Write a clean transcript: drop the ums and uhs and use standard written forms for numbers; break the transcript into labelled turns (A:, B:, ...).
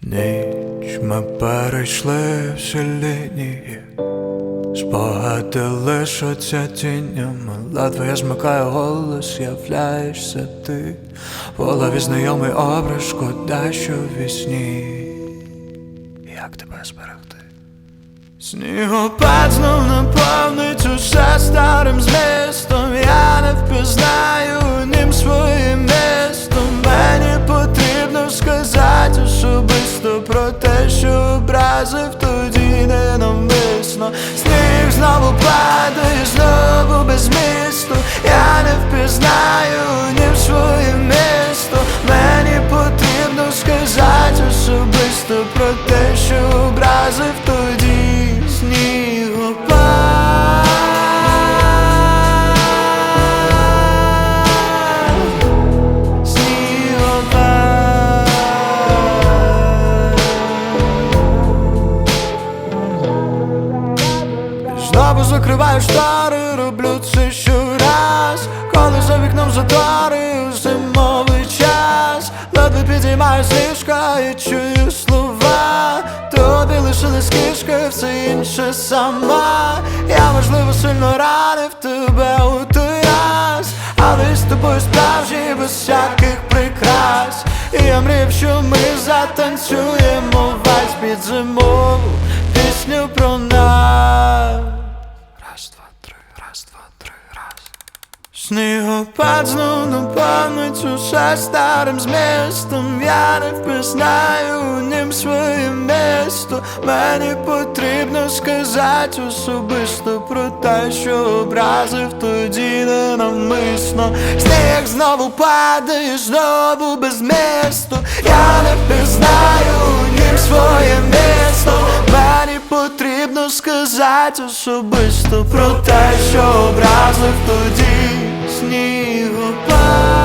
A: Ніч ми перейшли всі лінії, спогади лишаться тінями. Ледве я змикаю голос, являєшся ти. В голові знайомий образ, шкода, що в вісні. Як тебе зберегти? Снігопад знов наповнить усе старим змістом. Я не впізнаю у нім своє місто. Мені потрібно сказати особисто про те, що образив тоді ненавмисно. Сніг знову падає, знову без місту. Я не впізнаю у нім своє місто. Мені потрібно сказати особисто про те, що образив тоді снігопад. Знову закриваю штори, роблю це щораз, коли за вікном затори у зимовий час. Ледве підіймаю з ліжка і чую слова. Тобі лишились кішки, все інше сама. Я, можливо, сильно ранив тебе у той раз, але з тобою справжній, без всяких прикрас. І я мріяв, що ми затанцюємо вальс під зимову пісню про нас. Раз, два, три, раз, два, три, раз. Снігопад знов наповнить усе старим змістом. Я не впізнаю у нім своє місто. Мені потрібно сказати особисто про те, що образив тоді ненавмисно. Сніг знову падає, знову без місту. Я не впізнаю у нім своє місто. Мені потрібно сказати особисто про те, що образив тоді снігопад.